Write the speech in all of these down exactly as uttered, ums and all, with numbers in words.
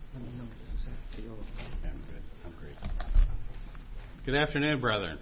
I'm good. I'm great. Good afternoon, brethren.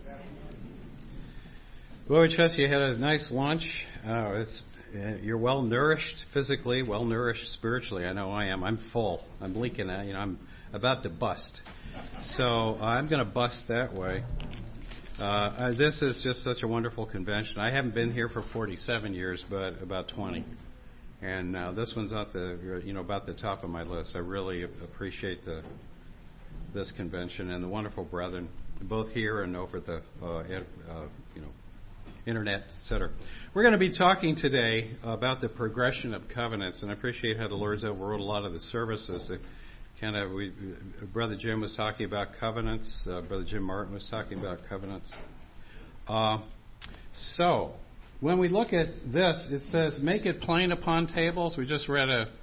Well, we trust you had a nice lunch. Uh, it's uh, you're well nourished physically, well nourished spiritually. I know I am. I'm full. I'm leaking. Uh, you know, I'm about to bust. So uh, I'm going to bust that way. Uh, uh, this is just such a wonderful convention. I haven't been here for forty-seven years, but about twenty. And uh, this one's at the, you know, about the top of my list. I really appreciate the this convention and the wonderful brethren, both here and over the, uh, ed, uh, you know, internet, et cetera. We're going to be talking today about the progression of covenants, and I appreciate how the Lord's overrode a lot of the services. To kind of, we, Brother Jim was talking about covenants. Uh, Brother Jim Martin was talking about covenants. Uh, so. When we look at this, it says, make it plain upon tables. We just read a,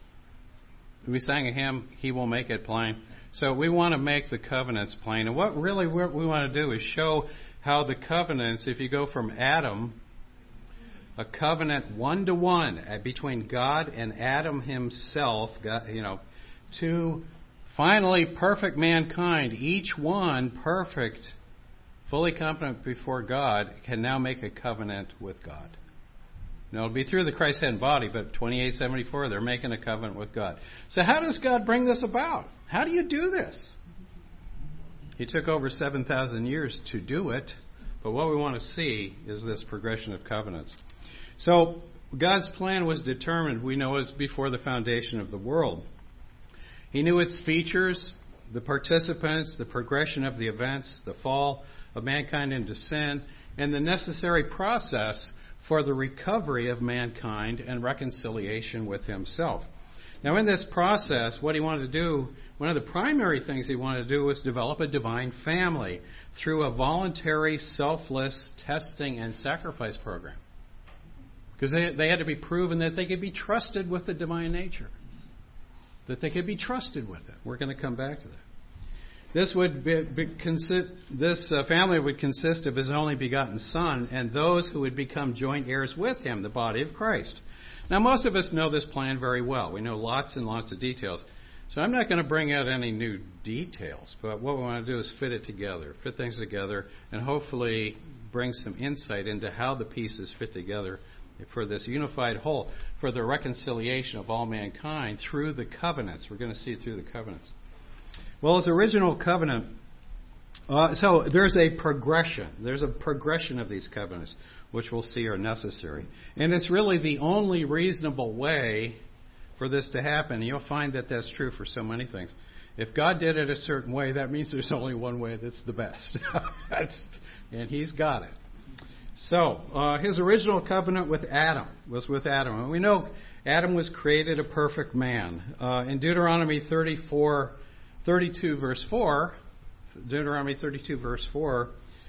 we sang a hymn, He Will Make It Plain. So we want to make the covenants plain. And what really what we want to do is show how the covenants, if you go from Adam, a covenant one-to-one between God and Adam himself, God, you know, to finally perfect mankind, each one perfect, fully competent before God, can now make a covenant with God. Now, it'll be through the Christ head and body, but twenty-eight seventy-four, they're making a covenant with God. So how does God bring this about? How do you do this? He took over seven thousand years to do it, but what we want to see is this progression of covenants. So God's plan was determined, we know, as before the foundation of the world. He knew its features, the participants, the progression of the events, the fall of mankind into sin, and the necessary process for the recovery of mankind and reconciliation with himself. Now, in this process, what he wanted to do, one of the primary things he wanted to do was develop a divine family through a voluntary, selfless testing and sacrifice program. Because they, they had to be proven that they could be trusted with the divine nature. That they could be trusted with it. We're going to come back to that. This would be, be consist, this uh, family would consist of his only begotten Son and those who would become joint heirs with him, the body of Christ. Now, most of us know this plan very well. We know lots and lots of details. So I'm not going to bring out any new details, but what we want to do is fit it together, fit things together, and hopefully bring some insight into how the pieces fit together for this unified whole, for the reconciliation of all mankind through the covenants. We're going to see through the covenants. Well, his original covenant, uh, so there's a progression. There's a progression of these covenants, which we'll see are necessary. And it's really the only reasonable way for this to happen. You'll find that that's true for so many things. If God did it a certain way, that means there's only one way that's the best. that's, and He's got it. So, uh, his original covenant with Adam was with Adam. And we know Adam was created a perfect man. Uh, in Deuteronomy thirty-four, thirty-two verse four, Deuteronomy thirty-two verse four,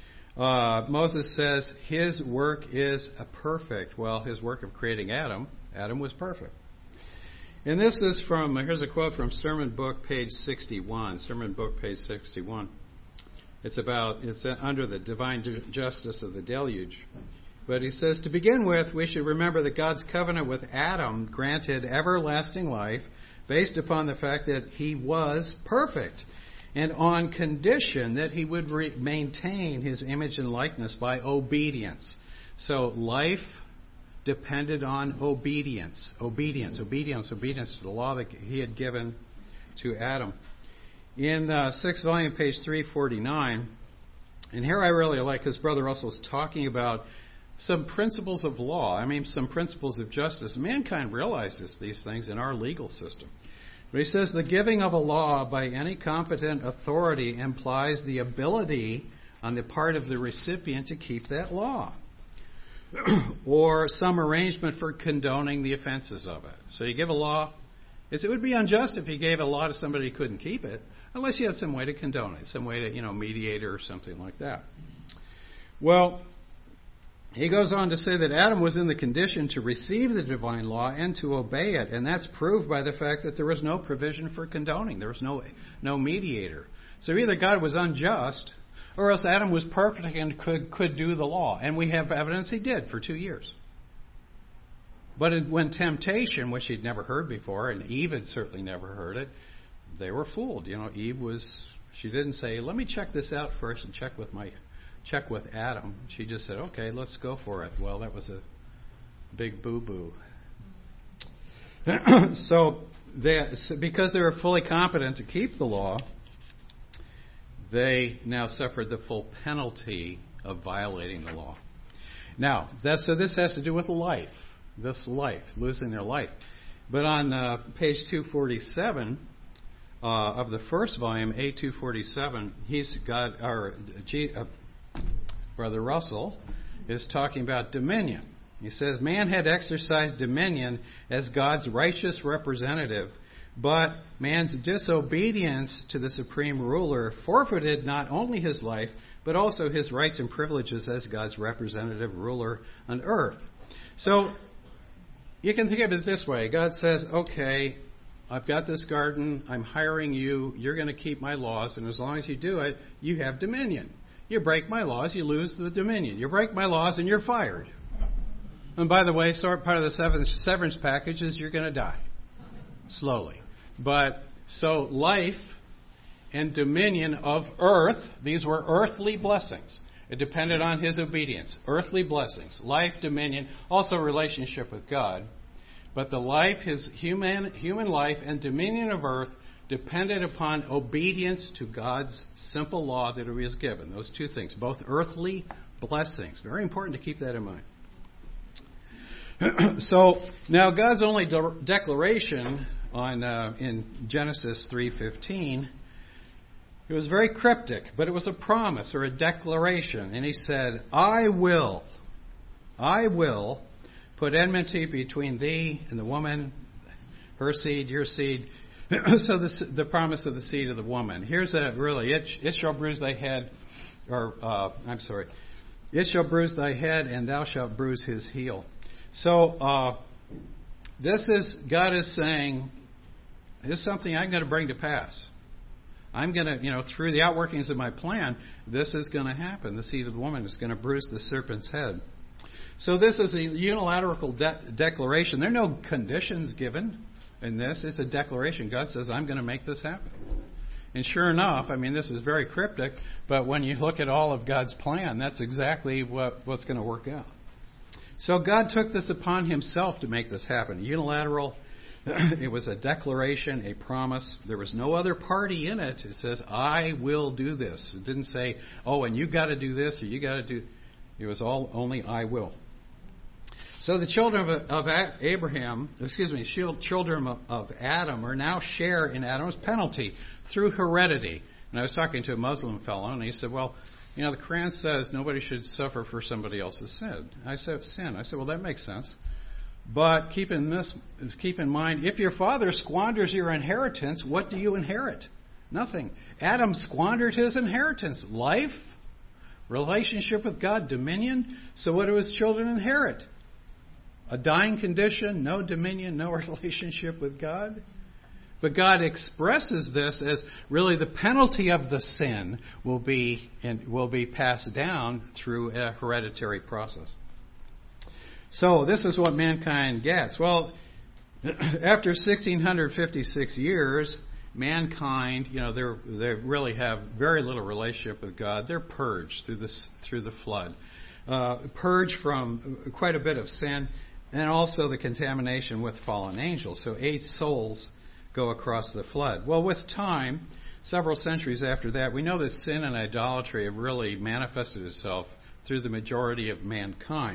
uh, Moses says his work is a perfect. Well, his work of creating Adam, Adam was perfect. And this is from, here's a quote from Sermon Book, page sixty-one. Sermon Book, page sixty-one. It's about, it's under the divine ju- justice of the deluge. But he says, to begin with, we should remember that God's covenant with Adam granted everlasting life based upon the fact that he was perfect, and on condition that he would re- maintain his image and likeness by obedience. So life depended on obedience, obedience, obedience, obedience to the law that he had given to Adam. In uh, sixth volume, page three forty-nine, and here I really like, because Brother Russell's talking about some principles of law, I mean some principles of justice. Mankind realizes these things in our legal system. But he says the giving of a law by any competent authority implies the ability on the part of the recipient to keep that law. Or some arrangement for condoning the offenses of it. So you give a law, it's, it would be unjust if you gave a law to somebody who couldn't keep it, unless you had some way to condone it, some way to, you know, mediate or something like that. Well, he goes on to say that Adam was in the condition to receive the divine law and to obey it, and that's proved by the fact that there was no provision for condoning. There was no no mediator. So either God was unjust, or else Adam was perfect and could could do the law. And we have evidence he did for two years. But it, when temptation, which he'd never heard before, and Eve had certainly never heard it, they were fooled. You know, Eve was, she didn't say, let me check this out first and check with my, check with Adam. She just said, okay, let's go for it. Well, that was a big boo-boo. so, they, so, because they were fully competent to keep the law, they now suffered the full penalty of violating the law. Now, that's, so this has to do with life. This life, losing their life. But on uh, page two forty-seven uh, of the first volume, A two forty-seven, he's got, or G, uh, Brother Russell is talking about dominion. He says, man had exercised dominion as God's righteous representative, but man's disobedience to the supreme ruler forfeited not only his life, but also his rights and privileges as God's representative ruler on earth. So, you can think of it this way. God says, okay, I've got this garden. I'm hiring you. You're going to keep my laws. And as long as you do it, you have dominion. You break my laws, you lose the dominion. You break my laws, and you're fired. And by the way, sort part of the severance package is you're going to die. Slowly. But so life and dominion of earth, these were earthly blessings. It depended on his obedience. Earthly blessings, life, dominion, also relationship with God. But the life, his human human life and dominion of earth depended upon obedience to God's simple law that he was given. Those two things, both earthly blessings. Very important to keep that in mind. So now God's only de- declaration on uh, in Genesis three fifteen. It was very cryptic, but it was a promise or a declaration. And he said, I will, I will put enmity between thee and the woman, her seed, your seed. so the, the promise of the seed of the woman. Here's a really, it, it shall bruise thy head, or uh, I'm sorry, it shall bruise thy head and thou shalt bruise his heel. So uh, this is, God is saying, this is something I'm going to bring to pass. I'm going to, you know, through the outworkings of my plan, this is going to happen. The seed of the woman is going to bruise the serpent's head. So this is a unilateral de- declaration. There are no conditions given in this. It's a declaration. God says, I'm going to make this happen. And sure enough, I mean, this is very cryptic, but when you look at all of God's plan, that's exactly what, what's going to work out. So God took this upon himself to make this happen. Unilateral. It was a declaration, a promise. There was no other party in it. It says, I will do this. It didn't say, oh, and you got to do this or you got to do. It was all only I will. So the children of, of Abraham, excuse me, children of, of Adam are now share in Adam's penalty through heredity. And I was talking to a Muslim fellow, and he said, well, you know, the Quran says nobody should suffer for somebody else's sin. I said, sin. I said, well, that makes sense. But keep in this, keep in mind, if your father squanders your inheritance, what do you inherit? Nothing. Adam squandered his inheritance. Life, relationship with God, dominion. So what do his children inherit? A dying condition, no dominion, no relationship with God. But God expresses this as really the penalty of the sin will be and will be passed down through a hereditary process. So this is what mankind gets. Well, after one thousand six hundred fifty-six years, mankind, you know, they they really have very little relationship with God. They're purged through this through the flood, uh, purged from quite a bit of sin, and also the contamination with fallen angels. So eight souls go across the flood. Well, with time, several centuries after that, we know that sin and idolatry have really manifested itself through the majority of mankind.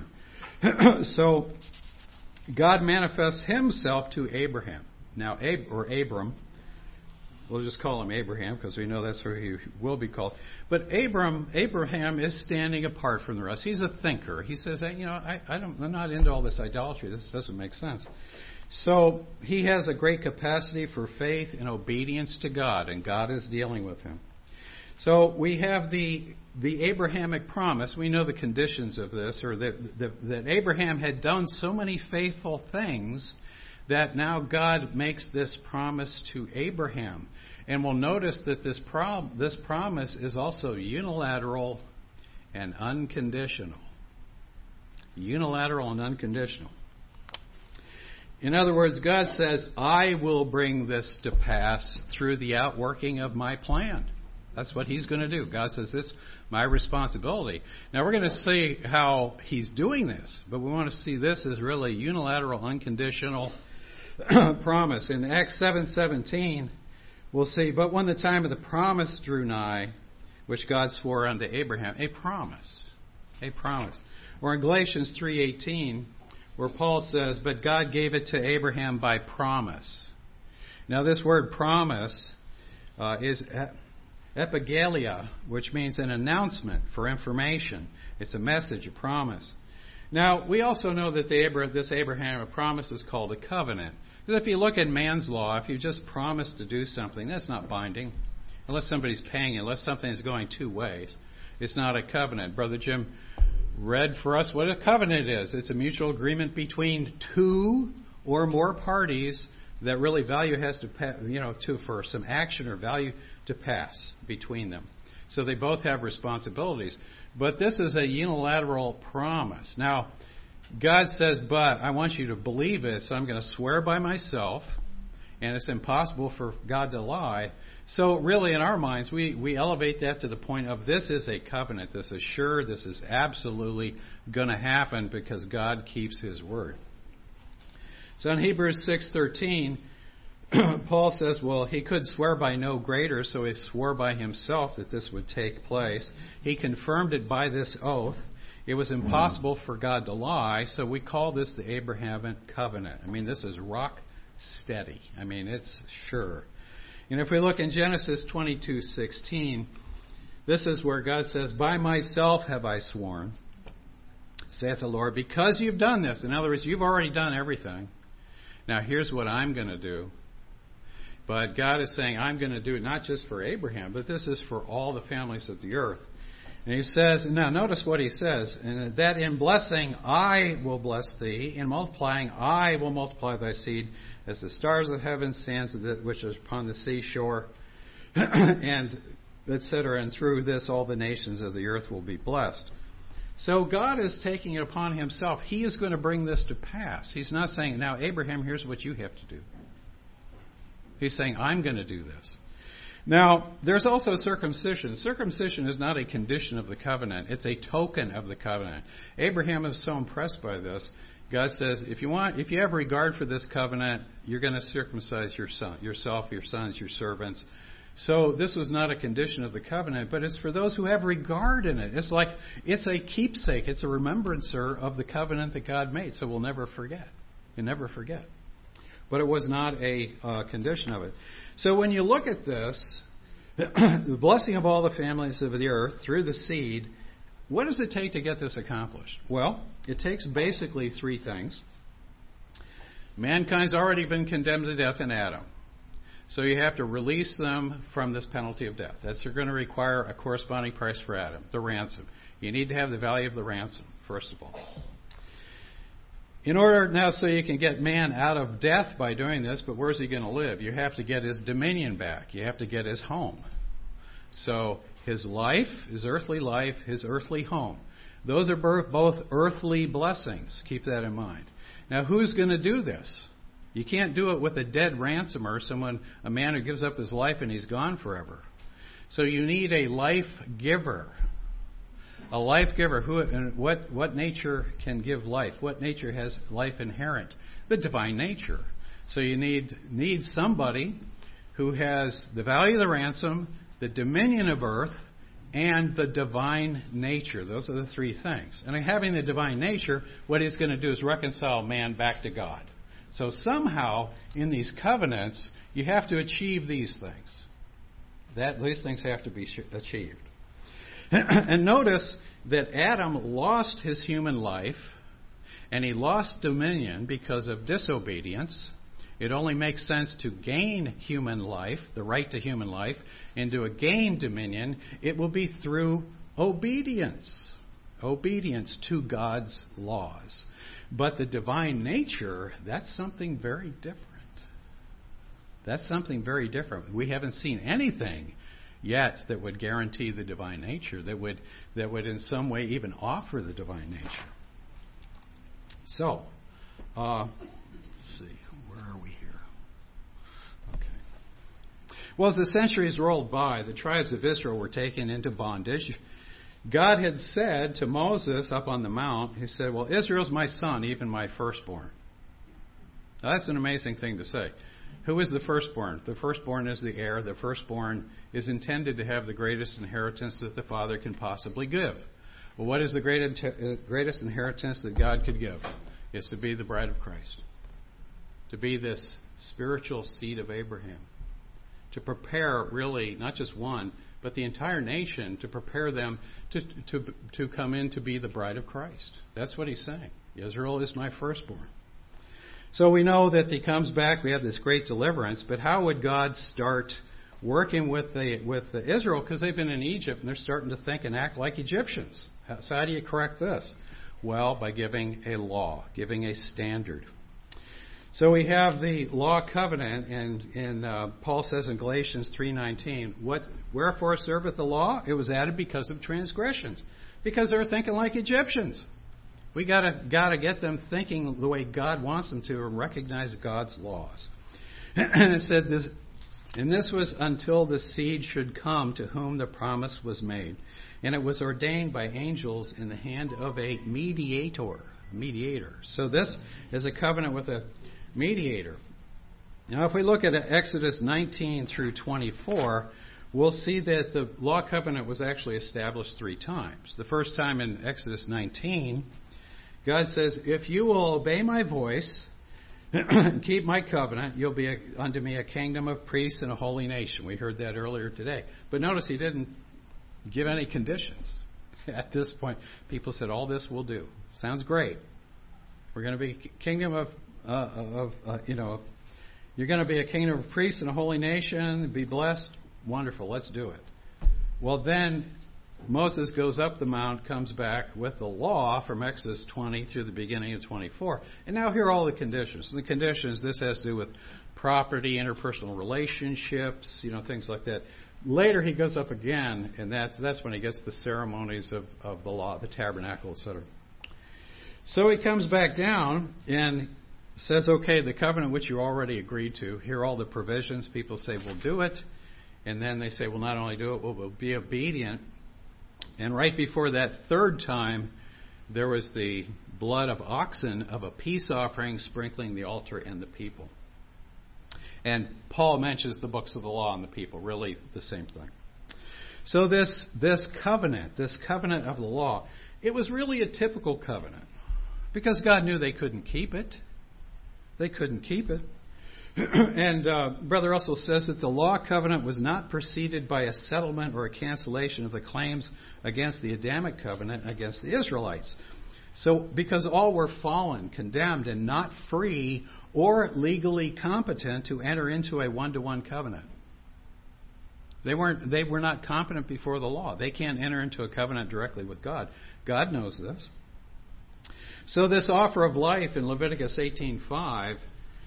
So God manifests himself to Abraham. Now, Ab- or Abram, we'll just call him Abraham because we know that's who he will be called. But Abram, Abraham is standing apart from the rest. He's a thinker. He says, hey, you know, I, I don't, I'm not into all this idolatry. This doesn't make sense. So he has a great capacity for faith and obedience to God, and God is dealing with him. So we have the the Abrahamic promise. We know the conditions of this, or that, that, that Abraham had done so many faithful things that now God makes this promise to Abraham. And we'll notice that this, pro- this promise is also unilateral and unconditional. Unilateral and unconditional. In other words, God says, I will bring this to pass through the outworking of my plan. That's what He's going to do. God says, this is my responsibility. Now, we're going to see how He's doing this, but we want to see this as really unilateral, unconditional promise. In Acts seven seventeen, we'll see, but when the time of the promise drew nigh, which God swore unto Abraham, a promise, a promise. Or in Galatians three eighteen, where Paul says, but God gave it to Abraham by promise. Now, this word promise uh, is epigaleia, which means an announcement for information. It's a message, a promise. Now, we also know that the Abra- this Abrahamic promise is called a covenant. Because if you look at man's law, if you just promise to do something, that's not binding. Unless somebody's paying you, unless something is going two ways. It's not a covenant. Brother Jim read for us what a covenant is. It's a mutual agreement between two or more parties that really value has to, pa- you know, to for some action or value to pass between them. So they both have responsibilities. But this is a unilateral promise. Now, God says, but I want you to believe it, so I'm going to swear by myself, and it's impossible for God to lie. So really, in our minds, we, we elevate that to the point of this is a covenant. This is sure. This is absolutely going to happen because God keeps His word. So in Hebrews six thirteen, Paul says, well, he could swear by no greater, so he swore by himself that this would take place. He confirmed it by this oath. It was impossible for God to lie, so we call this the Abrahamic covenant. I mean, this is rock steady. I mean, it's sure. And if we look in Genesis twenty-two sixteen, this is where God says, by myself have I sworn, saith the Lord, because you've done this. In other words, you've already done everything. Now, here's what I'm going to do. But God is saying, I'm going to do it not just for Abraham, but this is for all the families of the earth. And He says, now notice what He says, and that in blessing I will bless thee, in multiplying I will multiply thy seed, as the stars of heaven, sands which are upon the seashore, and et cetera. And through this all the nations of the earth will be blessed. So God is taking it upon Himself. He is going to bring this to pass. He's not saying, now Abraham, here's what you have to do. He's saying, I'm going to do this. Now, there's also circumcision. Circumcision is not a condition of the covenant. It's a token of the covenant. Abraham is so impressed by this. God says, if you want, if you have regard for this covenant, you're going to circumcise your son, yourself, your sons, your servants. So this was not a condition of the covenant, but it's for those who have regard in it. It's like, it's a keepsake. It's a remembrancer of the covenant that God made. So we'll never forget. You'll never forget. But it was not a uh, condition of it. So when you look at this, the blessing of all the families of the earth through the seed, what does it take to get this accomplished? Well, it takes basically three things. Mankind's already been condemned to death in Adam. So you have to release them from this penalty of death. That's going to require a corresponding price for Adam, the ransom. You need to have the value of the ransom, first of all. In order now, so you can get man out of death by doing this, but where's he going to live? You have to get his dominion back. You have to get his home. So his life, his earthly life, his earthly home. Those are both earthly blessings. Keep that in mind. Now, who's going to do this? You can't do it with a dead ransomer, someone, a man who gives up his life and he's gone forever. So you need a life giver. A life giver. Who? And what, what nature can give life? What nature has life inherent? The divine nature. So you need, need somebody who has the value of the ransom, the dominion of earth, and the divine nature. Those are the three things. And having the divine nature, what he's going to do is reconcile man back to God. So somehow, in these covenants, you have to achieve these things. That these things have to be achieved. And notice that Adam lost his human life, and he lost dominion because of disobedience. It only makes sense to gain human life, the right to human life, and to gain dominion, it will be through obedience. Obedience to God's laws. But the divine nature, that's something very different. That's something very different. We haven't seen anything yet that would guarantee the divine nature, that would that would in some way even offer the divine nature. So, uh, let's see. Where are we here? Okay. Well, as the centuries rolled by, the tribes of Israel were taken into bondage. God had said to Moses up on the mount, he said, well, Israel's my son, even my firstborn. Now, that's an amazing thing to say. Who is the firstborn? The firstborn is the heir. The firstborn is intended to have the greatest inheritance that the father can possibly give. Well, what is the greatest inheritance that God could give? It's to be the bride of Christ. To be this spiritual seed of Abraham. To prepare really not just one, but the entire nation, to prepare them to, to, to come in to be the bride of Christ. That's what he's saying. Israel is my firstborn. So we know that he comes back, we have this great deliverance, but how would God start working with the with the Israel? Because they've been in Egypt and they're starting to think and act like Egyptians. So how do you correct this? Well, by giving a law, giving a standard. So we have the law covenant, and, and uh, Paul says in Galatians three nineteen, "What wherefore serveth the law? It was added because of transgressions, because they were thinking like Egyptians." We gotta gotta get them thinking the way God wants them to, and recognize God's laws. And it said this, and this was until the seed should come to whom the promise was made, and it was ordained by angels in the hand of a mediator. Mediator. So this is a covenant with a mediator. Now, if we look at Exodus nineteen through twenty-four, we'll see that the law covenant was actually established three times. The first time in Exodus nineteen, God says, if you will obey my voice and keep my covenant, you'll be a, unto me a kingdom of priests and a holy nation. We heard that earlier today. But notice he didn't give any conditions. At this point, people said, all this will do. Sounds great. We're going to be a kingdom of, uh, of uh, you know, you're going to be a kingdom of priests and a holy nation, be blessed. Wonderful, let's do it. Well, then Moses goes up the mount, comes back with the law from Exodus twenty through the beginning of twenty-four. And now here are all the conditions. And the conditions, this has to do with property, interpersonal relationships, you know, things like that. Later he goes up again, and that's that's when he gets the ceremonies of, of the law, the tabernacle, et cetera. So he comes back down and says, okay, the covenant which you already agreed to, here are all the provisions. People say, we'll do it. And then they say, we'll not only do it, but we'll be obedient. And right before that third time, there was the blood of oxen of a peace offering sprinkling the altar and the people. And Paul mentions the books of the law and the people, really the same thing. So this, this covenant, this covenant of the law, it was really a typical covenant because God knew they couldn't keep it. They couldn't keep it. And uh, Brother Russell says that the law covenant was not preceded by a settlement or a cancellation of the claims against the Adamic covenant against the Israelites. So, because all were fallen, condemned, and not free or legally competent to enter into a one-to-one covenant. They weren't. They were not competent before the law. They can't enter into a covenant directly with God. God knows this. So this offer of life in Leviticus eighteen five,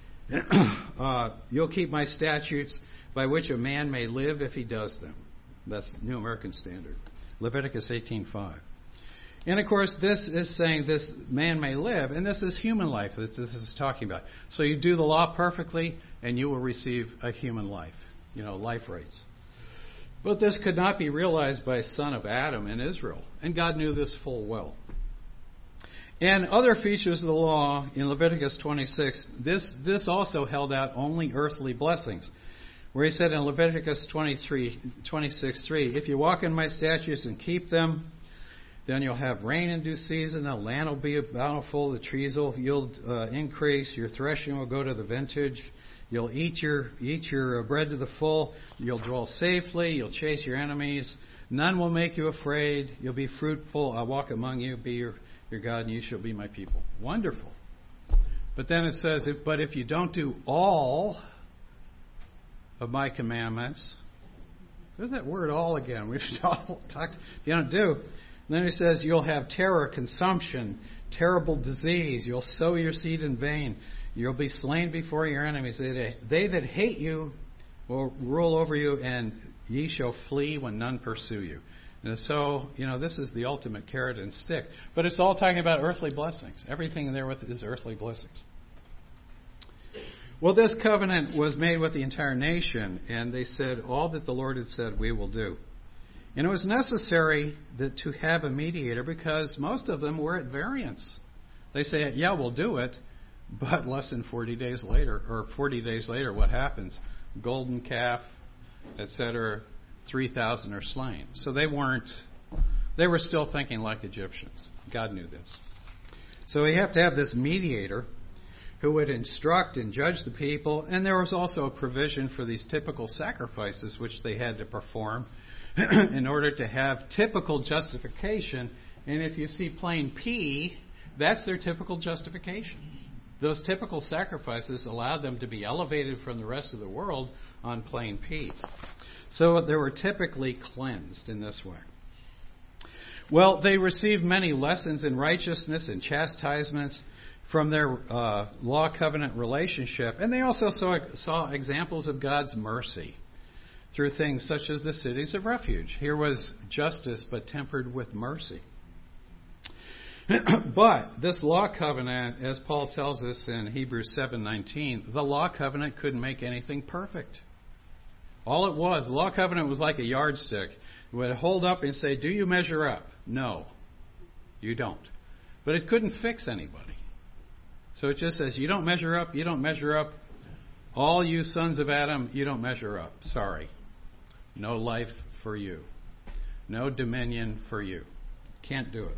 uh, you'll keep my statutes by which a man may live if he does them. That's New American Standard. Leviticus eighteen five. And of course, this is saying this man may live, and this is human life that this is talking about. So you do the law perfectly, and you will receive a human life, you know, life rights. But this could not be realized by a son of Adam in Israel, and God knew this full well. And other features of the law in Leviticus twenty-six, this, this also held out only earthly blessings. Where he said in Leviticus twenty-three, twenty-six three, if you walk in my statutes and keep them, then you'll have rain in due season, the land will be bountiful, the trees will yield uh, increase, your threshing will go to the vintage, you'll eat your eat your bread to the full, you'll dwell safely, you'll chase your enemies, none will make you afraid, you'll be fruitful, I'll walk among you, be your, your God, and you shall be my people. Wonderful. But then it says, if, but if you don't do all of my commandments, there's that word all again. We've talked, if you don't do, then he says you'll have terror, consumption, terrible disease. You'll sow your seed in vain. You'll be slain before your enemies. They, they that hate you will rule over you, and ye shall flee when none pursue you. And so, you know, this is the ultimate carrot and stick. But it's all talking about earthly blessings. Everything in there with is earthly blessings. Well, this covenant was made with the entire nation, and they said, all that the Lord had said, we will do. And it was necessary that to have a mediator because most of them were at variance. They say, yeah, we'll do it, but less than forty days later, or forty days later, what happens? Golden calf, et cetera, three thousand are slain. So they weren't, they were still thinking like Egyptians. God knew this. So we have to have this mediator who would instruct and judge the people, and there was also a provision for these typical sacrifices which they had to perform in order to have typical justification. And if you see plain P, that's their typical justification. Those typical sacrifices allowed them to be elevated from the rest of the world on plain P. So they were typically cleansed in this way. Well, they received many lessons in righteousness and chastisements from their uh, law covenant relationship. And they also saw, saw examples of God's mercy through things such as the cities of refuge. Here was justice, but tempered with mercy. But this law covenant, as Paul tells us in Hebrews seven nineteen, the law covenant couldn't make anything perfect. All it was, the law covenant was like a yardstick. It would hold up and say, do you measure up? No, you don't. But it couldn't fix anybody. So it just says, you don't measure up, you don't measure up. All you sons of Adam, you don't measure up. Sorry. No life for you. No dominion for you. Can't do it.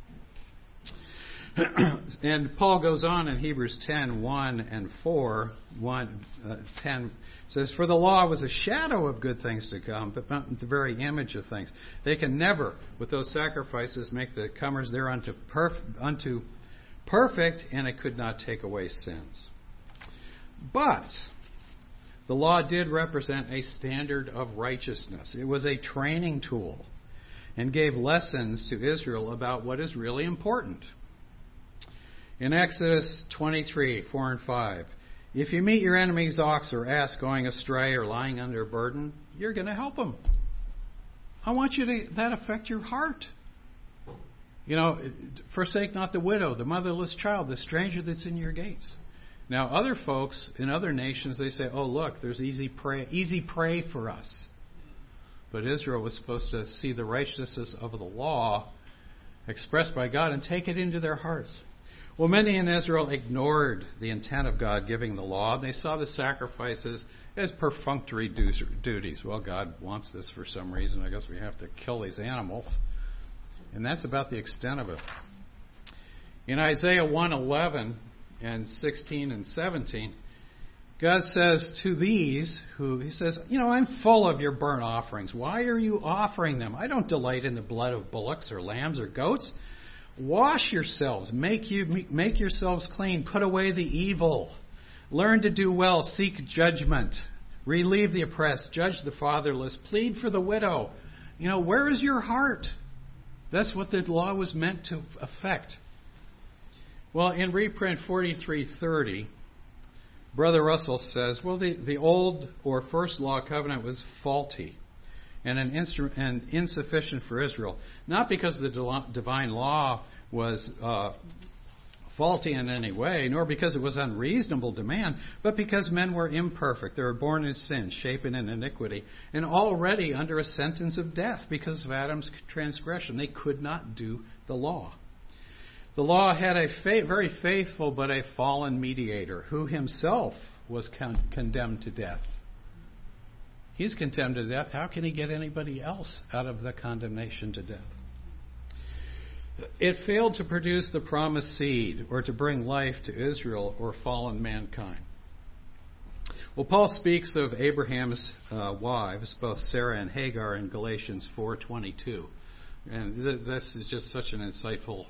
And Paul goes on in Hebrews ten, one and four, one, uh, ten, says, for the law was a shadow of good things to come, but not the very image of things. They can never, with those sacrifices, make the comers thereunto perf- unto perfect, and it could not take away sins. But the law did represent a standard of righteousness. It was a training tool and gave lessons to Israel about what is really important. In Exodus twenty-three, four and five, if you meet your enemy's ox or ass going astray or lying under a burden, you're going to help him. I want you to that affect your heart. You know, forsake not the widow, the motherless child, the stranger that's in your gates. Now, other folks in other nations, they say, oh, look, there's easy prey, easy prey for us. But Israel was supposed to see the righteousness of the law expressed by God and take it into their hearts. Well, many in Israel ignored the intent of God giving the law. They saw the sacrifices as perfunctory duties. Well, God wants this for some reason. I guess we have to kill these animals. And that's about the extent of it. In Isaiah one eleven and sixteen and seventeen, God says to these who, He says, you know, I'm full of your burnt offerings. Why are you offering them? I don't delight in the blood of bullocks or lambs or goats. Wash yourselves. Make you make yourselves clean. Put away the evil. Learn to do well. Seek judgment. Relieve the oppressed. Judge the fatherless. Plead for the widow. You know, where is your heart? That's what the law was meant to affect. Well, in reprint forty-three thirty, Brother Russell says, well, the, the old or first law covenant was faulty and, an instru- and insufficient for Israel. Not because the de- divine law was uh, faulty in any way, nor because it was unreasonable demand, but because men were imperfect. They were born in sin, shapen in iniquity, and already under a sentence of death because of Adam's transgression. They could not do the law. The law had a fa- very faithful but a fallen mediator who himself was con- condemned to death. He's condemned to death. How can he get anybody else out of the condemnation to death? It failed to produce the promised seed or to bring life to Israel or fallen mankind. Well, Paul speaks of Abraham's uh, wives, both Sarah and Hagar, in Galatians four twenty-two. And th- this is just such an insightful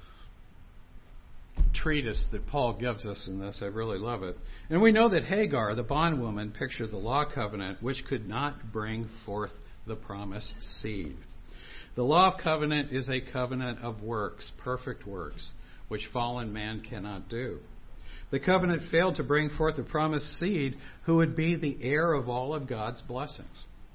treatise that Paul gives us in this. I really love it. And we know that Hagar, the bondwoman, pictured the law covenant, which could not bring forth the promised seed. The law of covenant is a covenant of works, perfect works, which fallen man cannot do. The covenant failed to bring forth the promised seed who would be the heir of all of God's blessings.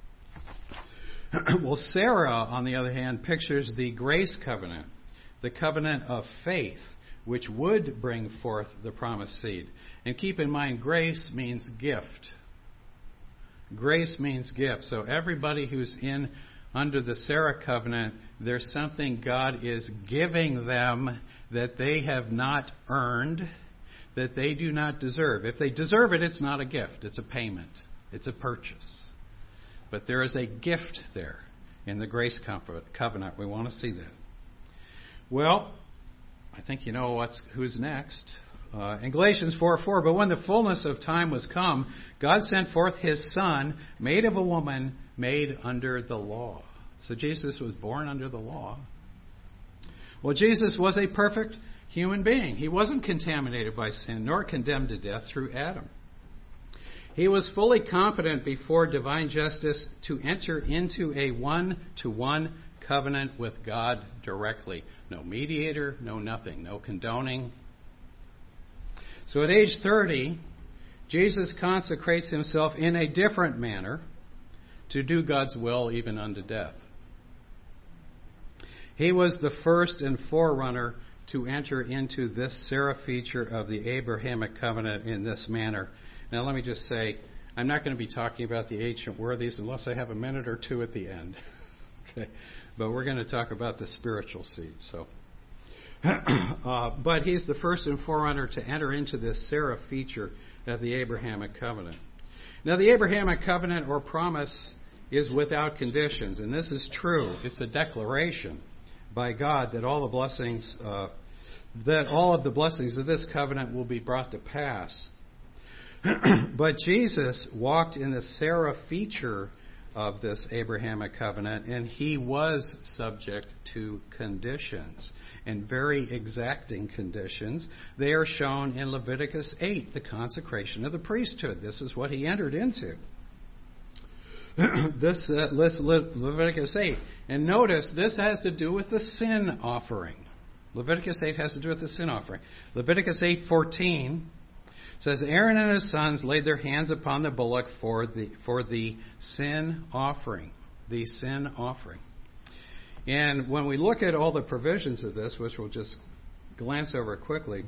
Well, Sarah, on the other hand, pictures the grace covenant, the covenant of faith, which would bring forth the promised seed. And keep in mind, grace means gift. Grace means gift. So everybody who's in under the Sarah covenant, there's something God is giving them that they have not earned, that they do not deserve. If they deserve it, it's not a gift. It's a payment. It's a purchase. But there is a gift there in the grace covenant. We want to see that. Well, I think you know what's who's next. Uh, in Galatians four four, but when the fullness of time was come, God sent forth His Son, made of a woman, made under the law. So Jesus was born under the law. Well, Jesus was a perfect human being. He wasn't contaminated by sin, nor condemned to death through Adam. He was fully competent before divine justice to enter into a one-to-one covenant with God directly. No mediator, no nothing, no condoning. So at age thirty, Jesus consecrates Himself in a different manner to do God's will even unto death. He was the first and forerunner to enter into this Sarah feature of the Abrahamic covenant in this manner. Now let me just say, I'm not going to be talking about the ancient worthies unless I have a minute or two at the end. Okay, but we're going to talk about the spiritual seed. So, uh, but he's the first and forerunner to enter into this Sarah feature of the Abrahamic covenant. Now the Abrahamic covenant or promise is without conditions, and this is true. It's a declaration by God that all the blessings, uh, that all of the blessings of this covenant will be brought to pass. But Jesus walked in the Sarah feature of this Abrahamic covenant, and He was subject to conditions, and very exacting conditions. They are shown in Leviticus eight, the consecration of the priesthood. This is what He entered into. This uh, Le- Leviticus eight. And notice, this has to do with the sin offering. Leviticus eight has to do with the sin offering. Leviticus eight fourteen says, Aaron and his sons laid their hands upon the bullock for the for the sin offering. The sin offering. And when we look at all the provisions of this, which we'll just glance over quickly,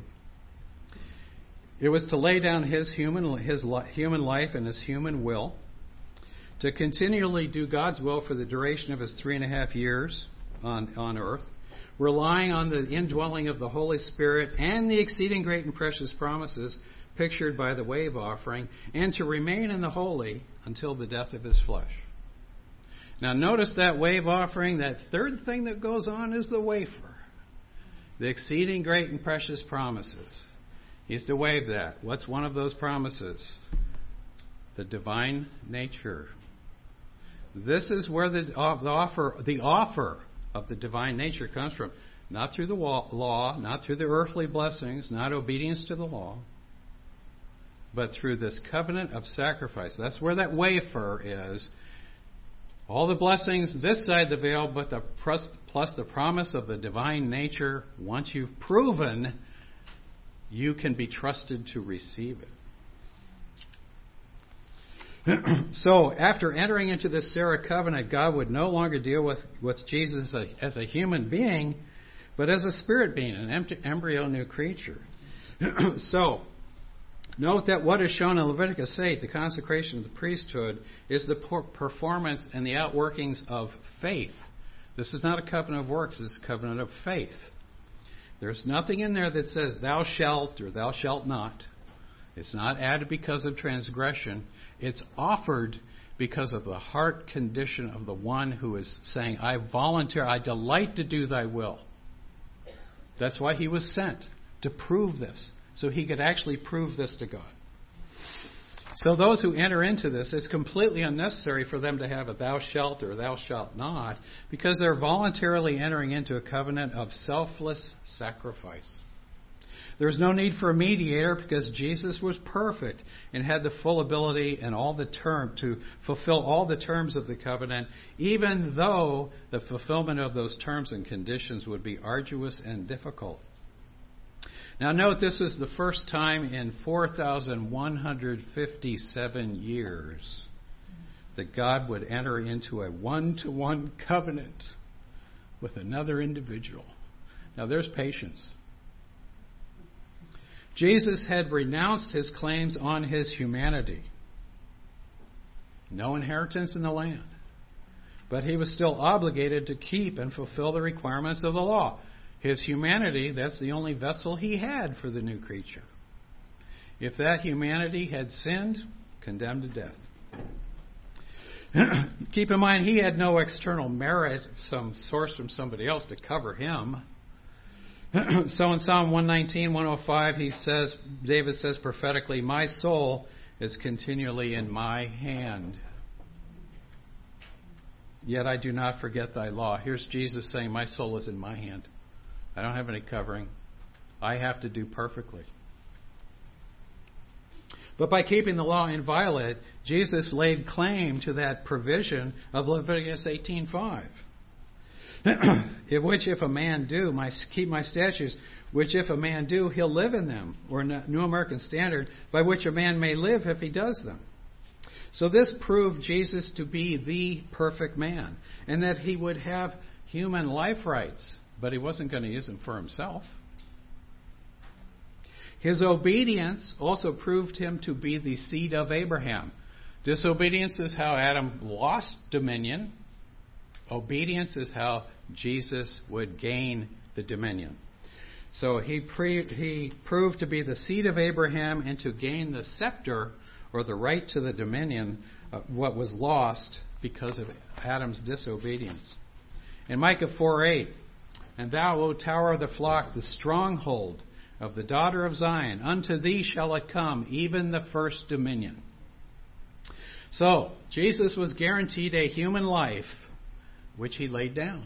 it was to lay down his human his human life and his human will, to continually do God's will for the duration of his three and a half years on, on earth, relying on the indwelling of the Holy Spirit and the exceeding great and precious promises pictured by the wave offering, and to remain in the holy until the death of his flesh. Now notice that wave offering, that third thing that goes on is the wafer. The exceeding great and precious promises. He's to wave that. What's one of those promises? The divine nature. This is where the, uh, the offer the offer of the divine nature comes from. Not through the law, not through the earthly blessings, not obedience to the law, but through this covenant of sacrifice. That's where that wafer is. All the blessings this side the veil, but the plus, plus the promise of the divine nature. Once you've proven, you can be trusted to receive it. So, after entering into this Sarah covenant, God would no longer deal with, with Jesus as a, as a human being, but as a spirit being, an empty, embryo new creature. So, note that what is shown in Leviticus eight, the consecration of the priesthood, is the performance and the outworkings of faith. This is not a covenant of works, it's a covenant of faith. There's nothing in there that says, thou shalt or thou shalt not. It's not added because of transgression. It's offered because of the heart condition of the one who is saying, I volunteer, I delight to do thy will. That's why he was sent, to prove this, so he could actually prove this to God. So those who enter into this, it's completely unnecessary for them to have a thou shalt or thou shalt not, because they're voluntarily entering into a covenant of selfless sacrifice. There's no need for a mediator because Jesus was perfect and had the full ability and all the term to fulfill all the terms of the covenant, even though the fulfillment of those terms and conditions would be arduous and difficult. Now note, this was the first time in four thousand one hundred fifty-seven years that God would enter into a one-to-one covenant with another individual. Now there's patience. Jesus had renounced his claims on his humanity. No inheritance in the land. But he was still obligated to keep and fulfill the requirements of the law. His humanity, that's the only vessel he had for the new creature. If that humanity had sinned, condemned to death. Keep in mind, he had no external merit, some source from somebody else to cover him. So in Psalm one nineteen, one oh five, he says, David says prophetically, my soul is continually in my hand. Yet I do not forget thy law. Here's Jesus saying, my soul is in my hand. I don't have any covering. I have to do perfectly. But by keeping the law inviolate, Jesus laid claim to that provision of Leviticus eighteen five. Which if a man do, my, keep my statutes, which if a man do, he'll live in them. Or New American Standard, by which a man may live if he does them. So this proved Jesus to be the perfect man, and that he would have human life rights, but he wasn't going to use them for himself. His obedience also proved him to be the seed of Abraham. Disobedience is how Adam lost dominion. Obedience is how Jesus would gain the dominion. So he, pre- he proved to be the seed of Abraham and to gain the scepter, or the right to the dominion, uh, what was lost because of Adam's disobedience. In Micah four eight, and thou, O tower of the flock, the stronghold of the daughter of Zion, unto thee shall it come, even the first dominion. So, Jesus was guaranteed a human life, which he laid down.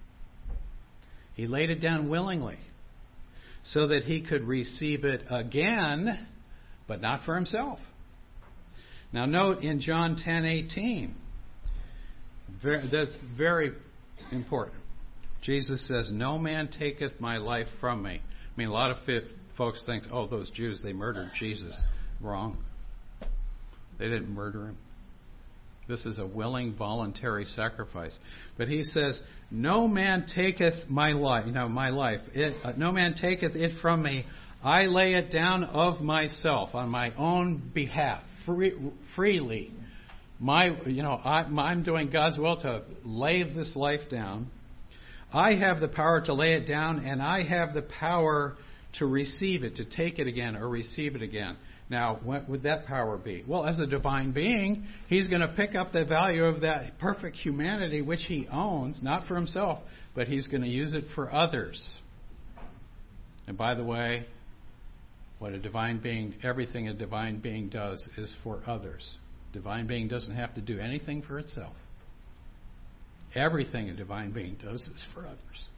He laid it down willingly, so that he could receive it again, but not for himself. Now note in John ten eighteen, very, that's very important. Jesus says, no man taketh my life from me. I mean, a lot of folks think, oh, those Jews, they murdered Jesus. Wrong. They didn't murder him. This is a willing, voluntary sacrifice. But he says, no man taketh my life, you know, my life. It, uh, no man taketh it from me. I lay it down of myself, on my own behalf, free, freely. My, you know, I, I'm doing God's will to lay this life down. I have the power to lay it down, and I have the power to receive it, to take it again or receive it again. Now, what would that power be? Well, as a divine being, he's going to pick up the value of that perfect humanity which he owns, not for himself, but he's going to use it for others. And by the way, what a divine being, everything a divine being does is for others. Divine being doesn't have to do anything for itself. Everything a divine being does is for others.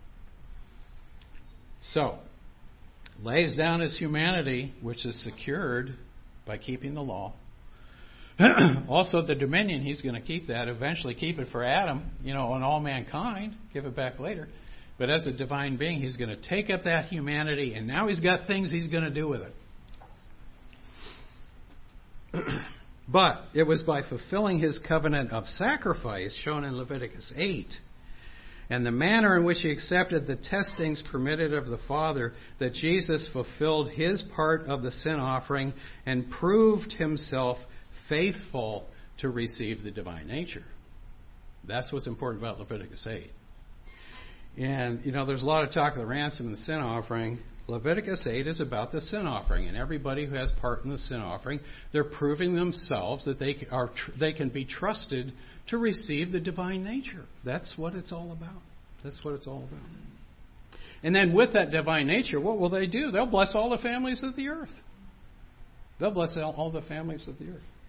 So, lays down his humanity, which is secured by keeping the law. Also, the dominion, he's going to keep that, eventually keep it for Adam, you know, and all mankind, give it back later. But as a divine being, he's going to take up that humanity, and now he's got things he's going to do with it. But it was by fulfilling his covenant of sacrifice, shown in Leviticus eight, and the manner in which he accepted the testings permitted of the Father, that Jesus fulfilled his part of the sin offering and proved himself faithful to receive the divine nature. That's what's important about Leviticus eight. And, you know, there's a lot of talk of the ransom and the sin offering. Leviticus eight is about the sin offering, and everybody who has part in the sin offering, they're proving themselves that they are they can be trusted to receive the divine nature. That's what it's all about. That's what it's all about. And then with that divine nature, what will they do? They'll bless all the families of the earth. They'll bless all, all the families of the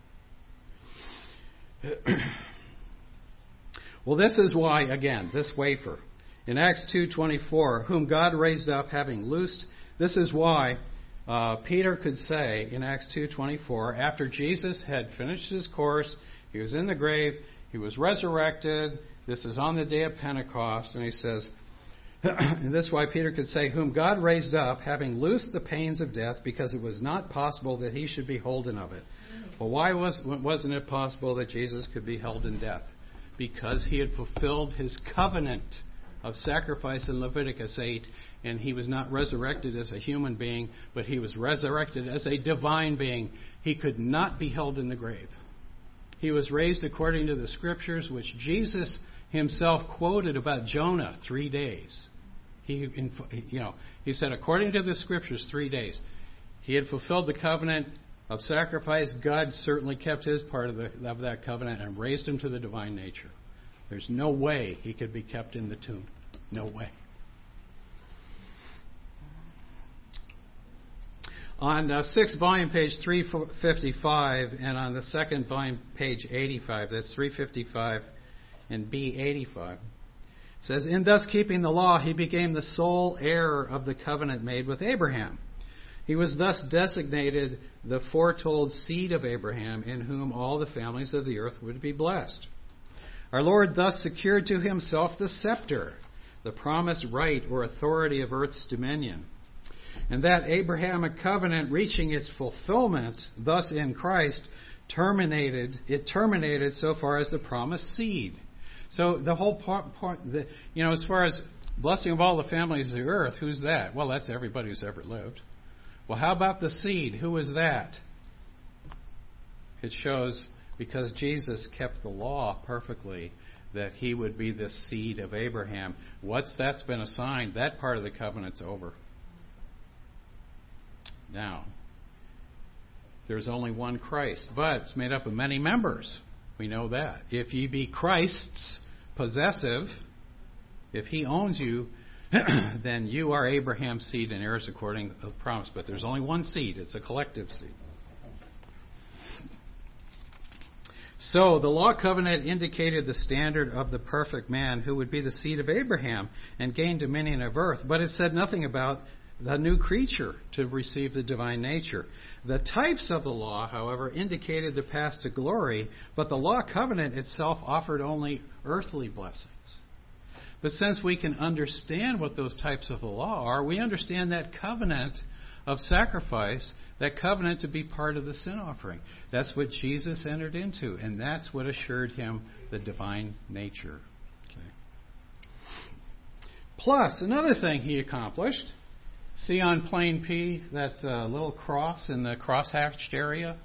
earth. Well, this is why, again, this wafer. In Acts two twenty-four, whom God raised up, having loosed, this is why uh, Peter could say in Acts two twenty-four, after Jesus had finished his course, he was in the grave, he was resurrected, this is on the day of Pentecost, and he says, and this is why Peter could say, whom God raised up, having loosed the pains of death, because it was not possible that he should be holden of it. Well, why was, wasn't it possible that Jesus could be held in death? Because he had fulfilled his covenant of sacrifice in Leviticus eight, and he was not resurrected as a human being, but he was resurrected as a divine being. He could not be held in the grave. He was raised according to the Scriptures, which Jesus himself quoted about Jonah, three days. He, you know, he said, according to the Scriptures, three days. He had fulfilled the covenant of sacrifice. God certainly kept his part of, the, of that covenant and raised him to the divine nature. There's no way he could be kept in the tomb. No way. On uh, sixth volume, page three fifty-five, and on the second volume, page eighty-five, that's three fifty-five and B eighty-five, it says, in thus keeping the law, he became the sole heir of the covenant made with Abraham. He was thus designated the foretold seed of Abraham, in whom all the families of the earth would be blessed. Our Lord thus secured to himself the scepter, the promised right or authority of earth's dominion. And that Abrahamic covenant, reaching its fulfillment, thus in Christ, terminated, it terminated so far as the promised seed. So the whole part, part the, you know, as far as blessing of all the families of the earth, who's that? Well, that's everybody who's ever lived. Well, how about the seed? Who is that? It shows, because Jesus kept the law perfectly, that he would be the seed of Abraham. Once that's been assigned, that part of the covenant's over. Now, there's only one Christ, but it's made up of many members. We know that. If ye be Christ's possessive, if he owns you, then you are Abraham's seed and heirs according to the promise. But there's only one seed. It's a collective seed. So the law covenant indicated the standard of the perfect man who would be the seed of Abraham and gain dominion of earth. But it said nothing about the new creature to receive the divine nature. The types of the law, however, indicated the path to glory, but the law covenant itself offered only earthly blessings. But since we can understand what those types of the law are, we understand that covenant of sacrifice, that covenant to be part of the sin offering. That's what Jesus entered into, and that's what assured him the divine nature. Okay. Plus, another thing he accomplished, see on plane P, that uh, little cross in the cross-hatched area?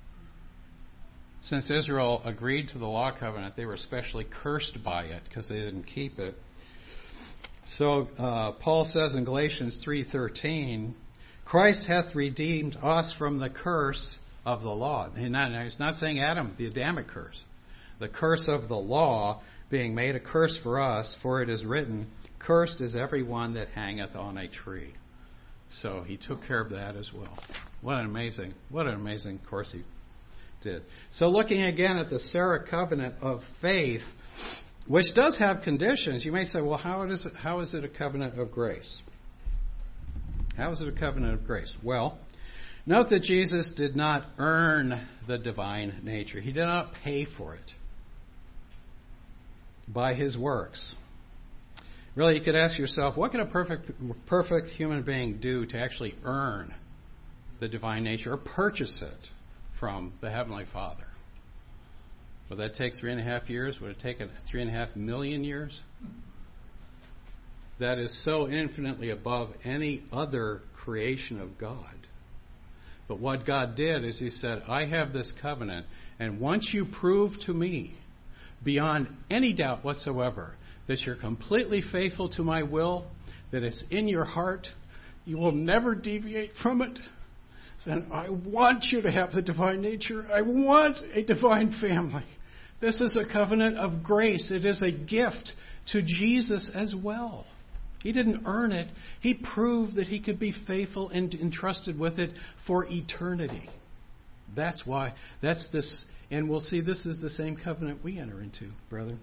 Since Israel agreed to the law covenant, they were especially cursed by it because they didn't keep it. So uh, Paul says in Galatians three thirteen, Christ hath redeemed us from the curse of the law. He's not, he's not saying Adam, the Adamic curse. The curse of the law being made a curse for us, for it is written, cursed is every one that hangeth on a tree. So he took care of that as well. What an amazing, what an amazing course he did. So looking again at the Sarah covenant of faith, which does have conditions, you may say, well, how is it, how is it a covenant of grace? How is it a covenant of grace? Well, note that Jesus did not earn the divine nature. He did not pay for it by his works. Really, you could ask yourself, what can a perfect, perfect human being do to actually earn the divine nature or purchase it from the Heavenly Father? Would that take three and a half years? Would it take three and a half million years? That is so infinitely above any other creation of God. But what God did is he said, I have this covenant, and once you prove to me, beyond any doubt whatsoever, that you're completely faithful to my will, that it's in your heart, you will never deviate from it, then I want you to have the divine nature. I want a divine family. This is a covenant of grace. It is a gift to Jesus as well. He didn't earn it. He proved that he could be faithful and entrusted with it for eternity. That's why, that's this, and we'll see this is the same covenant we enter into, brother.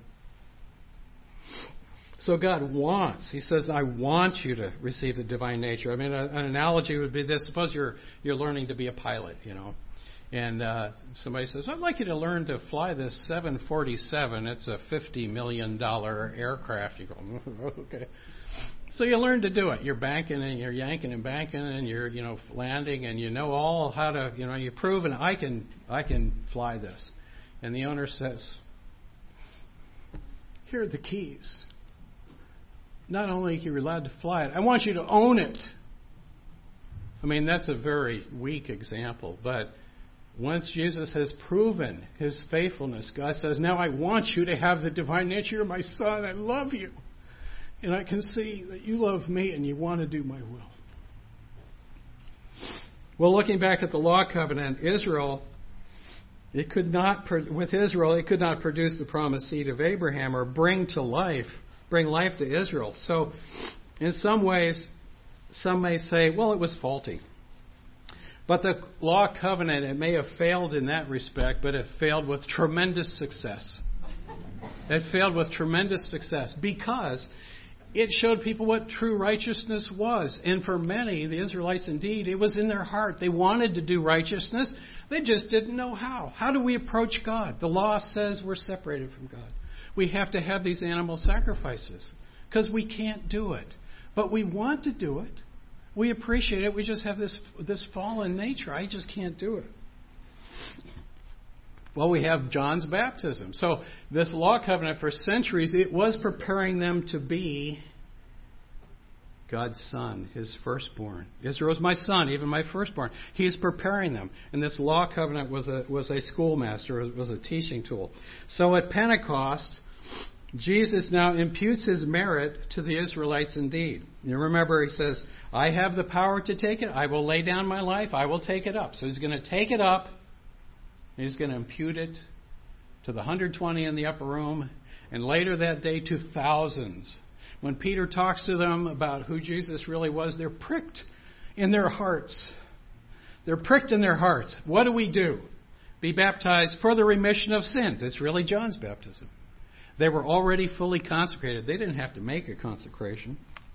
So God wants, he says, I want you to receive the divine nature. I mean, a, an analogy would be this. Suppose you're you're learning to be a pilot, you know, and uh, somebody says, I'd like you to learn to fly this seven forty-seven. It's a fifty million dollars aircraft. You go, okay. So you learn to do it. You're banking and you're yanking and banking and you're, you know, landing and you know all how to, you know, you prove and I can, I can fly this. And the owner says, here are the keys. not only are you allowed to fly it, I want you to own it. I mean, that's a very weak example, but once Jesus has proven his faithfulness, God says, now I want you to have the divine nature. You're my son. I love you. And I can see that you love me and you want to do my will. Well, looking back at the law covenant, Israel, it could not, with Israel, it could not produce the promised seed of Abraham or bring to life, bring life to Israel. So, in some ways, some may say, well, it was faulty. But the law covenant, it may have failed in that respect, but it failed with tremendous success. It failed with tremendous success because it showed people what true righteousness was. And for many, the Israelites indeed, it was in their heart. They wanted to do righteousness. They just didn't know how. How do we approach God? The law says we're separated from God. We have to have these animal sacrifices because we can't do it. But we want to do it. We appreciate it. We just have this this fallen nature. I just can't do it. Well, we have John's baptism. So this law covenant for centuries, it was preparing them to be God's son, his firstborn. Israel is my son, even my firstborn. He is preparing them. And this law covenant was a was a schoolmaster, it was a teaching tool. So at Pentecost, Jesus now imputes his merit to the Israelites indeed. You remember, he says, I have the power to take it. I will lay down my life. I will take it up. So he's going to take it up. And he's going to impute it to the one hundred twenty in the upper room. And later that day to thousands. When Peter talks to them about who Jesus really was, they're pricked in their hearts. They're pricked in their hearts. What do we do? Be baptized for the remission of sins. It's really John's baptism. They were already fully consecrated. They didn't have to make a consecration.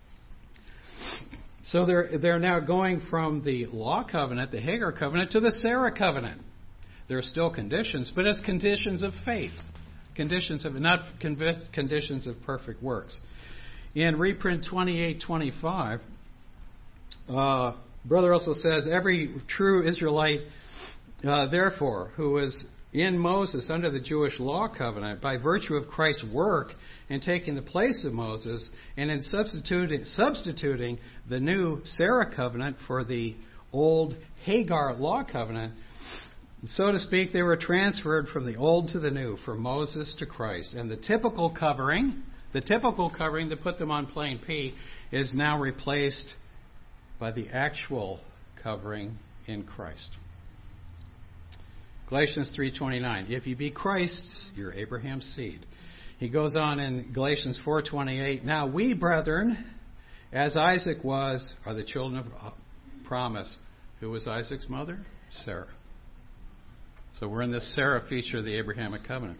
So they're they're now going from the law covenant, the Hagar covenant, to the Sarah covenant. There are still conditions, but it's conditions of faith, conditions of not conv- conditions of perfect works. In reprint twenty-eight twenty-five, uh, Brother also says, every true Israelite, uh, therefore, who was in Moses under the Jewish law covenant, by virtue of Christ's work in taking the place of Moses and in substituting, substituting the new Sarah covenant for the old Hagar law covenant, so to speak, they were transferred from the old to the new, from Moses to Christ. And the typical covering, the typical covering that put them on plane P, is now replaced by the actual covering in Christ. Galatians three twenty-nine. If you be Christ's, you're Abraham's seed. He goes on in Galatians four twenty-eight. Now we, brethren, as Isaac was, are the children of promise. Who was Isaac's mother? Sarah. So we're in this Sarah feature of the Abrahamic covenant.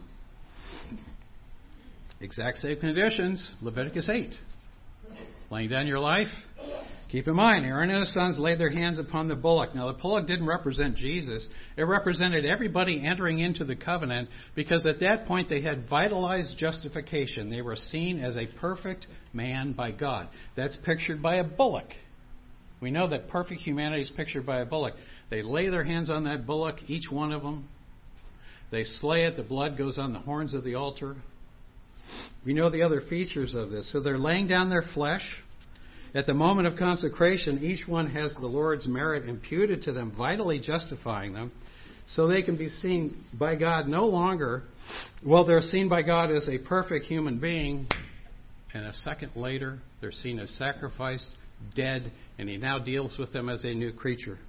Exact same conditions. Leviticus eight. Laying down your life. Keep in mind, Aaron and his sons laid their hands upon the bullock. Now, the bullock didn't represent Jesus. It represented everybody entering into the covenant because at that point they had vitalized justification. They were seen as a perfect man by God. That's pictured by a bullock. We know that perfect humanity is pictured by a bullock. They lay their hands on that bullock, each one of them. They slay it. The blood goes on the horns of the altar. We know the other features of this. So they're laying down their flesh. At the moment of consecration, each one has the Lord's merit imputed to them, vitally justifying them, so they can be seen by God no longer, well, they're seen by God as a perfect human being, and a second later, they're seen as sacrificed, dead, and he now deals with them as a new creature.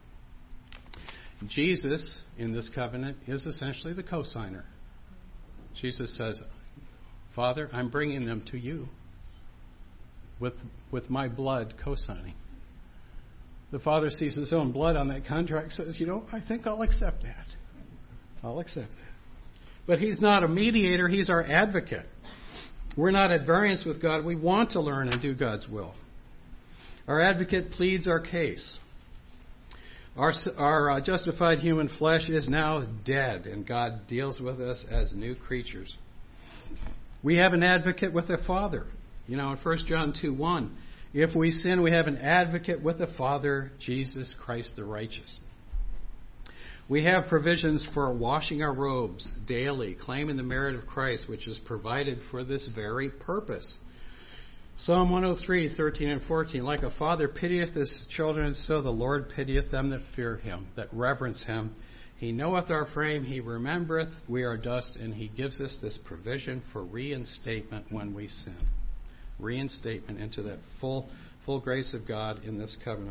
Jesus, in this covenant, is essentially the co-signer. Jesus says, Father, I'm bringing them to you. With with my blood co-signing. The Father sees his own blood on that contract, says, you know, I think I'll accept that. I'll accept that. But he's not a mediator, he's our advocate. We're not at variance with God. We want to learn and do God's will. Our advocate pleads our case. Our, our uh, justified human flesh is now dead, and God deals with us as new creatures. We have an advocate with the Father. You know, in First John two one, if we sin, we have an advocate with the Father, Jesus Christ the righteous. We have provisions for washing our robes daily, claiming the merit of Christ, which is provided for this very purpose. Psalm one oh three, thirteen and fourteen. Like a father pitieth his children, so the Lord pitieth them that fear him, that reverence him. He knoweth our frame, he remembereth we are dust, and he gives us this provision for reinstatement when we sin. Reinstatement into that full, full grace of God in this covenant.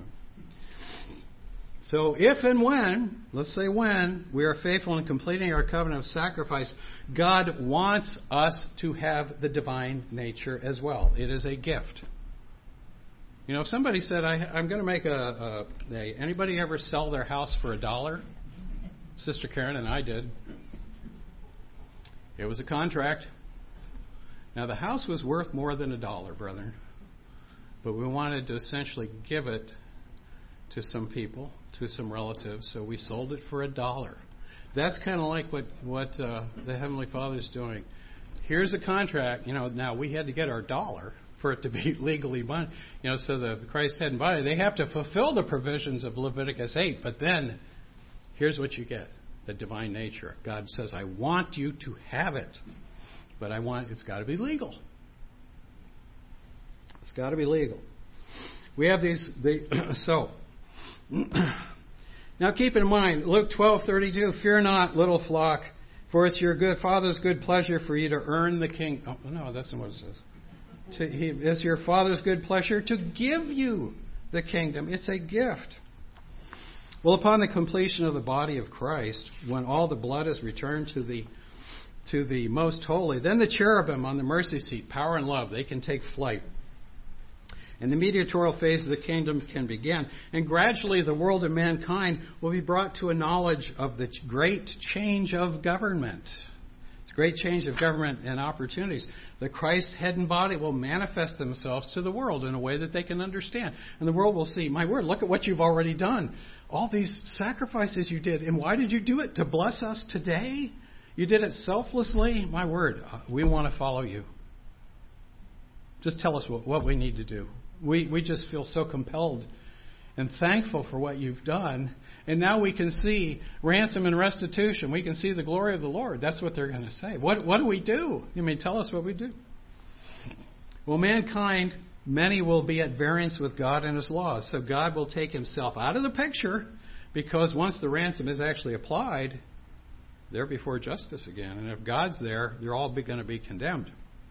So if and when, let's say when, we are faithful in completing our covenant of sacrifice, God wants us to have the divine nature as well. It is a gift. You know, if somebody said, I, I'm going to make a, a, a... Anybody ever sell their house for a dollar? Sister Karen and I did. It was a contract. Now, the house was worth more than a dollar, brother. But we wanted to essentially give it to some people, to some relatives, so we sold it for a dollar. That's kind of like what, what uh, the Heavenly Father is doing. Here's a contract. You know, now we had to get our dollar for it to be legally bound. You know, so the Christ head and body, they have to fulfill the provisions of Leviticus eight, but then here's what you get, the divine nature. God says, I want you to have it, but I want, it's got to be legal. It's got to be legal. We have these, the, so, now keep in mind, Luke twelve thirty-two, fear not, little flock, for it's your good Father's good pleasure for you to earn the king. Oh, no, that's not what it says. To, he, it's your Father's good pleasure to give you the kingdom. It's a gift. Well, upon the completion of the body of Christ, when all the blood is returned to the to the most holy, then the cherubim on the mercy seat, power and love, they can take flight. And the mediatorial phase of the kingdom can begin. And gradually the world of mankind will be brought to a knowledge of the great change of government. The great change of government and opportunities. The Christ head and body will manifest themselves to the world in a way that they can understand. And the world will see, my word, look at what you've already done. All these sacrifices you did. And why did you do it? To bless us today? You did it selflessly? My word, we want to follow you. Just tell us what, what we need to do. We we just feel so compelled and thankful for what you've done. And now we can see ransom and restitution. We can see the glory of the Lord. That's what they're going to say. What what do we do? You mean tell us what we do? Well, mankind, many will be at variance with God and His laws. So God will take Himself out of the picture, because once the ransom is actually applied, they're before justice again. And if God's there, they're all going to be condemned.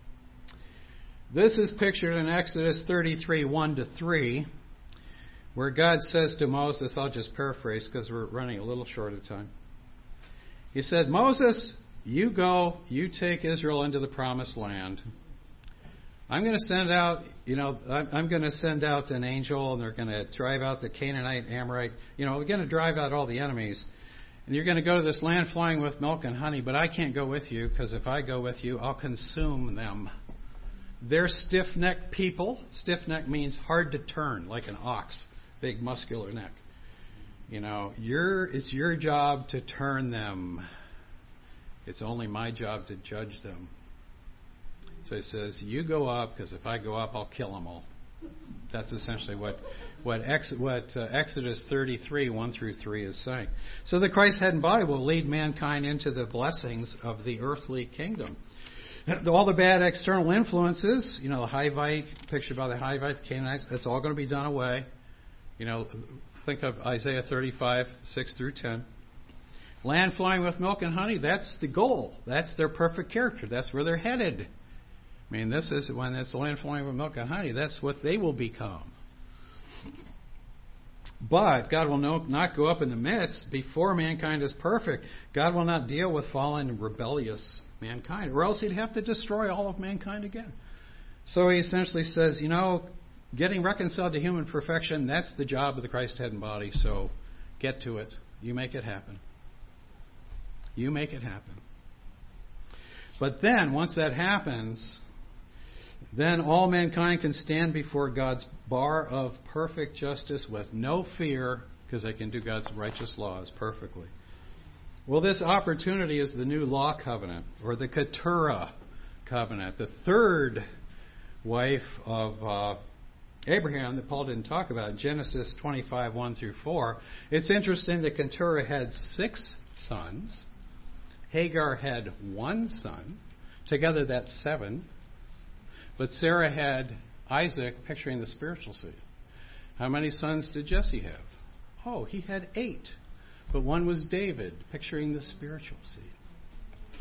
This is pictured in Exodus thirty-three, one to three, where God says to Moses, I'll just paraphrase because we're running a little short of time. He said, Moses, you go, you take Israel into the promised land. I'm going to send out, you know, I'm going to send out an angel, and they're going to drive out the Canaanite, Amorite. You know, they're going to drive out all the enemies. And you're going to go to this land flying with milk and honey, but I can't go with you, because if I go with you, I'll consume them. They're stiff-necked people. Stiff-neck means hard to turn, like an ox, big muscular neck. You know, your it's your job to turn them. It's only my job to judge them. So he says, you go up, because if I go up, I'll kill them all. That's essentially what what, ex, what uh, Exodus thirty-three, one through three is saying. So the Christ head and body will lead mankind into the blessings of the earthly kingdom. All the bad external influences, you know, the Hivite, pictured by the Hivite, the Canaanites, that's all going to be done away. You know, think of Isaiah thirty-five, six through ten. Land flying with milk and honey, that's the goal. That's their perfect character. That's where they're headed. I mean, this is when it's the land flowing with milk and honey, that's what they will become. But God will no, not go up in the midst before mankind is perfect. God will not deal with fallen and rebellious mankind, or else He'd have to destroy all of mankind again. So He essentially says, you know, getting reconciled to human perfection, that's the job of the Christ head and body, so get to it. You make it happen. You make it happen. But then, once that happens, then all mankind can stand before God's bar of perfect justice with no fear, because they can do God's righteous laws perfectly. Well, this opportunity is the new law covenant, or the Keturah covenant, the third wife of uh, Abraham that Paul didn't talk about, Genesis twenty-five, one through four. It's interesting that Keturah had six sons. Hagar had one son. Together that's seven. But Sarah had Isaac, picturing the spiritual seed. How many sons did Jesse have? Oh, he had eight. But one was David, picturing the spiritual seed.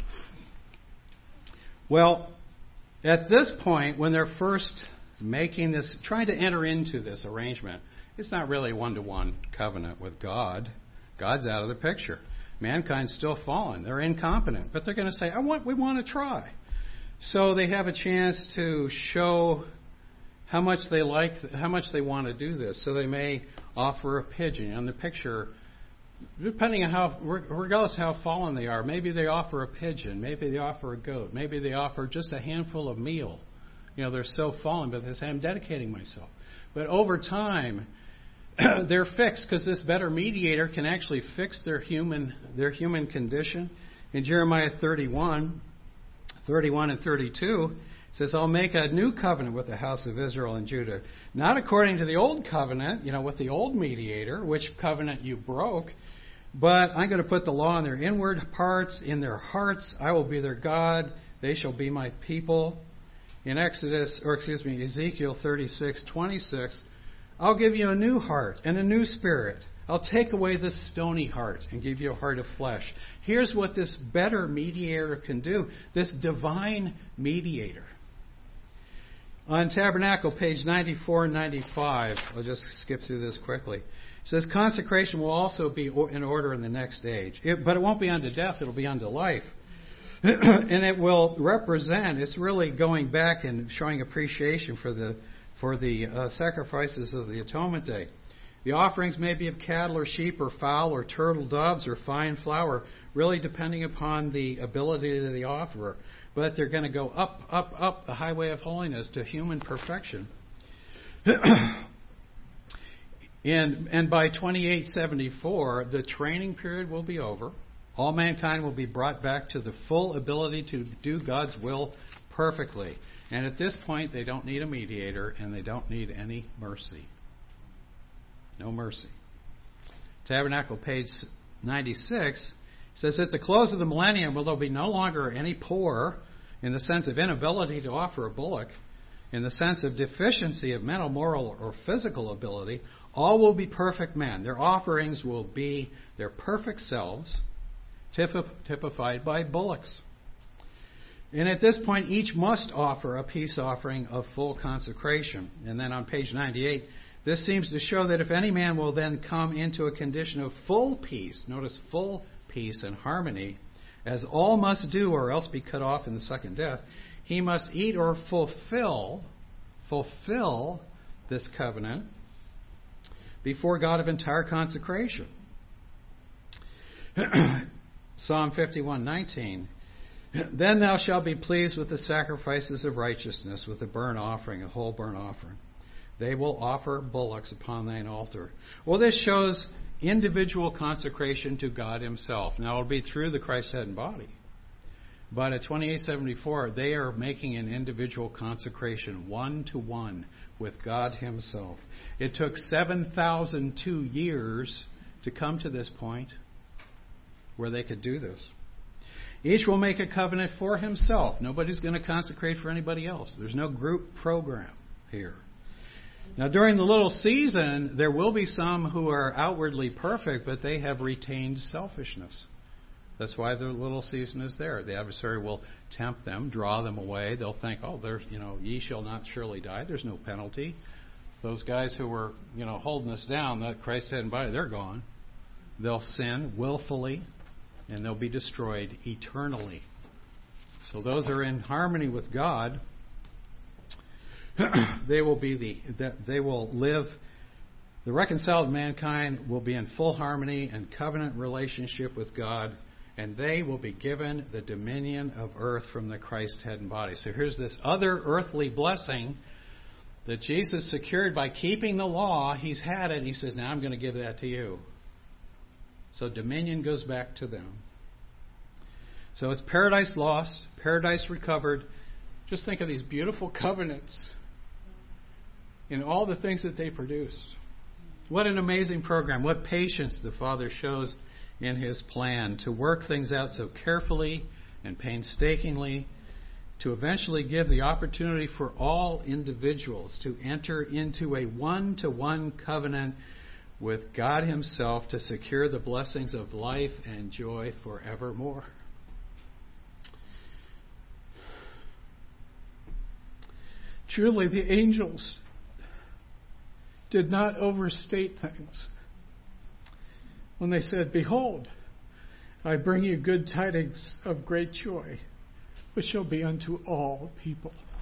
Well, at this point, when they're first making this, trying to enter into this arrangement, it's not really a one-to-one covenant with God. God's out of the picture. Mankind's still fallen. They're incompetent. But they're going to say, I want, we want to try. So they have a chance to show how much they like, how much they want to do this. So they may offer a pigeon. On the picture, depending on how, regardless of how fallen they are, maybe they offer a pigeon, maybe they offer a goat, maybe they offer just a handful of meal. You know, they're so fallen, but they say, I'm dedicating myself. But over time, they're fixed because this better mediator can actually fix their human their human condition. In Jeremiah thirty-one, thirty-one and thirty-two, it says, I'll make a new covenant with the house of Israel and Judah. Not according to the old covenant, you know, with the old mediator, which covenant you broke, but I'm going to put the law in their inward parts, in their hearts. I will be their God. They shall be my people. In Exodus, or excuse me, Ezekiel thirty-six, twenty-six, I'll give you a new heart and a new spirit. I'll take away this stony heart and give you a heart of flesh. Here's what this better mediator can do, this divine mediator. On Tabernacle, page ninety-four and ninety-five, I'll just skip through this quickly. It says, consecration will also be in order in the next age. It, but it won't be unto death, it'll be unto life. And it will represent, it's really going back and showing appreciation for the for the uh, sacrifices of the Atonement Day. The offerings may be of cattle or sheep or fowl or turtle doves or fine flour, really depending upon the ability of the offerer. But they're going to go up, up, up the highway of holiness to human perfection. and, and by twenty-eight seventy-four, the training period will be over. All mankind will be brought back to the full ability to do God's will perfectly. And at this point, they don't need a mediator, and they don't need any mercy. No mercy. Tabernacle, page ninety-six, says, at the close of the millennium, will there be no longer any poor in the sense of inability to offer a bullock, in the sense of deficiency of mental, moral, or physical ability. All will be perfect men. Their offerings will be their perfect selves, typified by bullocks. And at this point, each must offer a peace offering of full consecration. And then on page ninety-eight, this seems to show that if any man will then come into a condition of full peace, notice full peace and harmony, as all must do or else be cut off in the second death, he must eat or fulfill, fulfill this covenant before God of entire consecration. Psalm fifty-one nineteen. Then thou shalt be pleased with the sacrifices of righteousness, with the burnt offering, a whole burnt offering. They will offer bullocks upon thine altar. Well, this shows individual consecration to God himself. Now, it will be through the Christ head and body. But at twenty-eight seventy-four, they are making an individual consecration, one-to-one, with God himself. It took seven thousand two years to come to this point where they could do this. Each will make a covenant for himself. Nobody's going to consecrate for anybody else. There's no group program here. Now, during the little season, there will be some who are outwardly perfect, but they have retained selfishness. That's why the little season is there. The adversary will tempt them, draw them away. They'll think, oh, there's, you know, ye shall not surely die. There's no penalty. Those guys who were, you know, holding us down, that Christ hadn't by, they're gone. They'll sin willfully, and they'll be destroyed eternally. So those are in harmony with God. They will be the, they will live, the reconciled mankind will be in full harmony and covenant relationship with God, and they will be given the dominion of earth from the Christ head and body. So here's this other earthly blessing that Jesus secured by keeping the law. He's had it. He says, now I'm going to give that to you. So dominion goes back to them. So it's paradise lost, paradise recovered. Just think of these beautiful covenants and all the things that they produced. What an amazing program. What patience the Father shows in his plan to work things out so carefully and painstakingly to eventually give the opportunity for all individuals to enter into a one-to-one covenant with God Himself to secure the blessings of life and joy forevermore. Truly, the angels did not overstate things when they said, "Behold, I bring you good tidings of great joy, which shall be unto all people."